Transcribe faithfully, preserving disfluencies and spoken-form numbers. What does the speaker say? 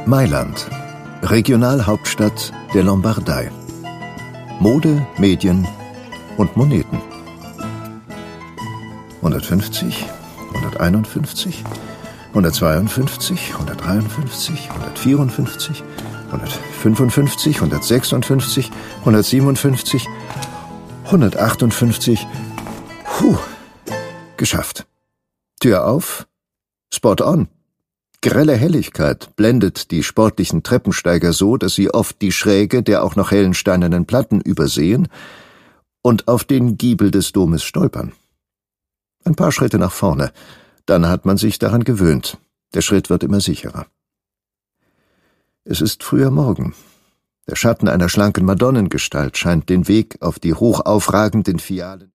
Mailand, Regionalhauptstadt der Lombardei. Mode, Medien und Moneten. hundertfünfzig, hunderteinundfünfzig, hundertzweiundfünfzig, hundertdreiundfünfzig, hundertvierundfünfzig, hundertfünfundfünfzig, hundertsechsundfünfzig, hundertsiebenundfünfzig, hundertachtundfünfzig. Puh, geschafft. Tür auf, Spot on. Grelle Helligkeit blendet die sportlichen Treppensteiger so, dass sie oft die Schräge der auch noch hellen steinernen Platten übersehen und auf den Giebel des Domes stolpern. Ein paar Schritte nach vorne, dann hat man sich daran gewöhnt. Der Schritt wird immer sicherer. Es ist früher Morgen. Der Schatten einer schlanken Madonnengestalt scheint den Weg auf die hochaufragenden Fialen